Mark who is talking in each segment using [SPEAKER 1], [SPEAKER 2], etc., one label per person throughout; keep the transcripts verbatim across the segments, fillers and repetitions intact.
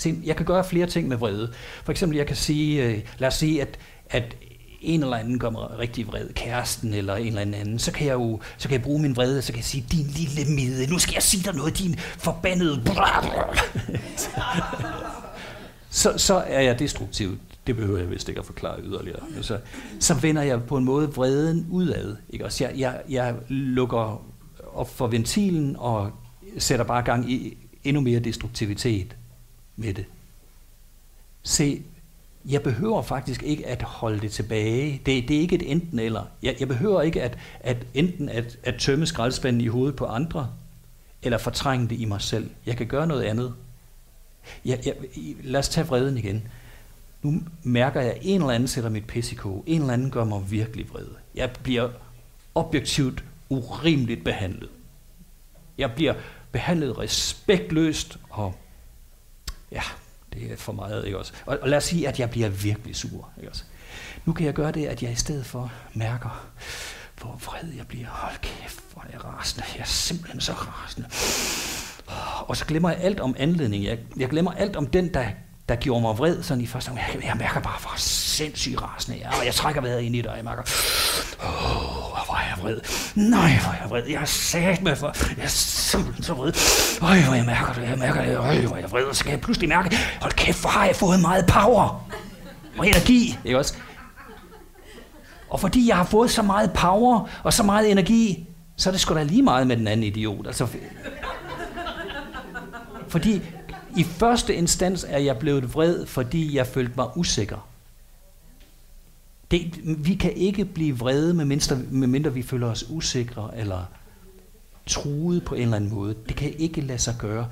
[SPEAKER 1] se, jeg kan gøre flere ting med vrede. For eksempel, jeg kan sige, øh, lad os sige, at, at en eller anden gør mig rigtig vred, kæresten eller en eller anden, så kan jeg jo så kan jeg bruge min vrede, så kan jeg sige, din lille mide, nu skal jeg sige dig noget, din forbandede... så, så er jeg destruktiv. Det behøver jeg vist ikke at forklare yderligere. Så, så vender jeg på en måde vreden udad. Ikke? Også jeg, jeg, jeg lukker op for ventilen og sætter bare gang i endnu mere destruktivitet med det. Se, jeg behøver faktisk ikke at holde det tilbage. Det, det er ikke et enten eller. Jeg, jeg behøver ikke at, at enten at, at tømme skraldespanden i hovedet på andre, eller fortrænge det i mig selv. Jeg kan gøre noget andet. Jeg, jeg, lad os tage vreden igen. Nu mærker jeg, at en eller anden sætter mit pis i koge. En eller anden gør mig virkelig vred. Jeg bliver objektivt urimeligt behandlet. Jeg bliver behandlet respektløst, og ja, det er for meget, ikke også? Og, og lad os sige, at jeg bliver virkelig sur, ikke også? Nu kan jeg gøre det, at jeg i stedet for mærker, hvor vred jeg bliver. Hold kæft, hvor er jeg rasende. Jeg er simpelthen så rasende. Og så glemmer jeg alt om anledningen. Jeg, jeg glemmer alt om den, der, der gjorde mig vred sådan i første gang. Jeg, jeg mærker bare, hvor sindssygt rasende jeg er, og jeg trækker vejret ind i det, og jeg mærker, åh, hvor er jeg vred. Nej, hvor er jeg vred. Jeg er sat med for. Jeg er simpelthen så vred. Øj, hvor jeg mærker det. Jeg mærker det. Øj, hvor er jeg vred. Og så kan jeg pludselig mærke, hold kæft, hvor har jeg fået meget power og energi, ikke også? Og fordi jeg har fået så meget power og så meget energi, så er det sgu da lige meget med den anden idiot. Altså, fordi i første instans er jeg blevet vred, fordi jeg følte mig usikker. Det, vi kan ikke blive vrede, medmindre, medmindre vi føler os usikre eller truet på en eller anden måde. Det kan ikke lade sig gøre.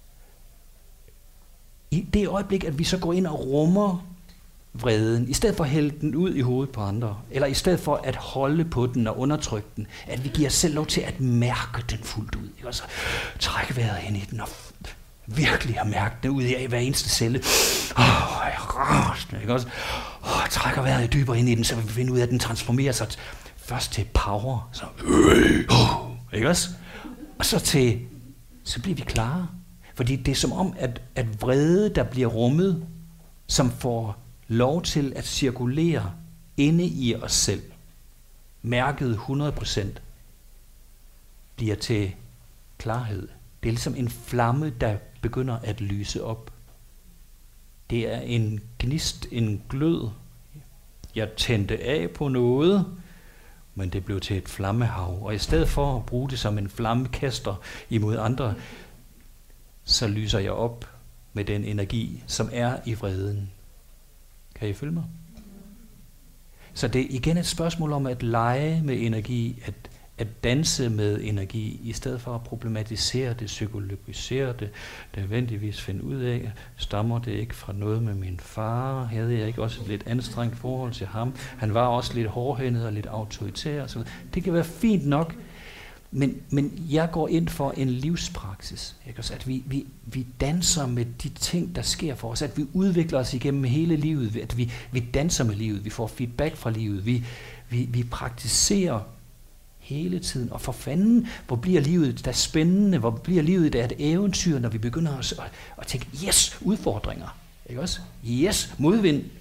[SPEAKER 1] I det øjeblik, at vi så går ind og rummer vreden, i stedet for at hælde den ud i hovedet på andre, eller i stedet for at holde på den og undertrykke den, at vi giver os selv lov til at mærke den fuldt ud. Ikke? Altså, trække vejret ind i den og virkelig har mærket den ud i hver eneste celle. Åh, oh, jeg er rasende, ikke også? Åh, oh, trækker vejret dybere ind i den, så vi finder ud af, at den transformerer sig først til power, så oh, ikke også? Og så til, så bliver vi klare. Fordi det er som om, at, at vrede, der bliver rummet, som får lov til at cirkulere inde i os selv, mærket hundrede procent, bliver til klarhed. Det er ligesom en flamme, der begynder at lyse op. Det er en gnist, en glød. Jeg tændte af på noget, men det blev til et flammehav. Og i stedet for at bruge det som en flammekaster imod andre, så lyser jeg op med den energi, som er i vreden. Kan I følge mig? Så det er igen et spørgsmål om at lege med energi, at, at danse med energi, i stedet for at problematisere det, psykologisere det, nødvendigvis finde ud af, stammer det ikke fra noget med min far, havde jeg ikke også et lidt anstrengt forhold til ham, han var også lidt hårdhændet og lidt autoritær, så det kan være fint nok, men, men jeg går ind for en livspraksis, ikke? Så at vi, vi, vi danser med de ting, der sker for os, at vi udvikler os igennem hele livet, at vi, vi danser med livet, vi får feedback fra livet, vi, vi, vi praktiserer hele tiden, og for fanden, hvor bliver livet da spændende, hvor bliver livet da et eventyr, når vi begynder at, at, at tænke, yes, udfordringer, ikke også? Yes, modvind,